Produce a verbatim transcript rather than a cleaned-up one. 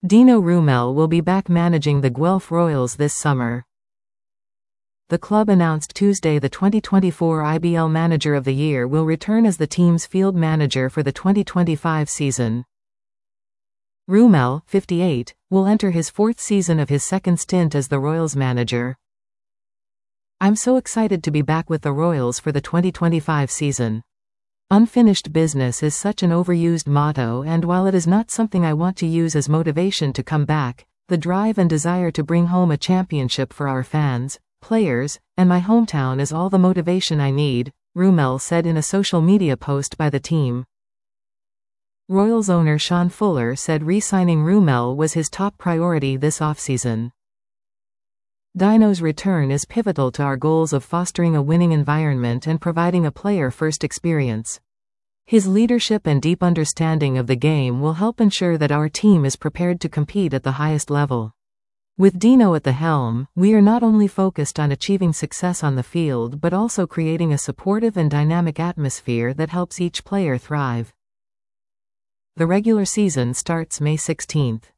Dino Roumel will be back managing the Guelph Royals this summer. The club announced Tuesday the twenty twenty-four I B L Manager of the Year will return as the team's field manager for the twenty twenty-five season. Roumel, fifty-eight, will enter his fourth season of his second stint as the Royals manager. "I'm so excited to be back with the Royals for the twenty twenty-five season. Unfinished business is such an overused motto, and while it is not something I want to use as motivation to come back, the drive and desire to bring home a championship for our fans, players, and my hometown is all the motivation I need," Roumel said in a social media post by the team. Royals owner Sean Fuller said re-signing Roumel was his top priority this offseason. "Dino's return is pivotal to our goals of fostering a winning environment and providing a player-first experience. His leadership and deep understanding of the game will help ensure that our team is prepared to compete at the highest level. With Dino at the helm, we are not only focused on achieving success on the field but also creating a supportive and dynamic atmosphere that helps each player thrive." The regular season starts May sixteenth.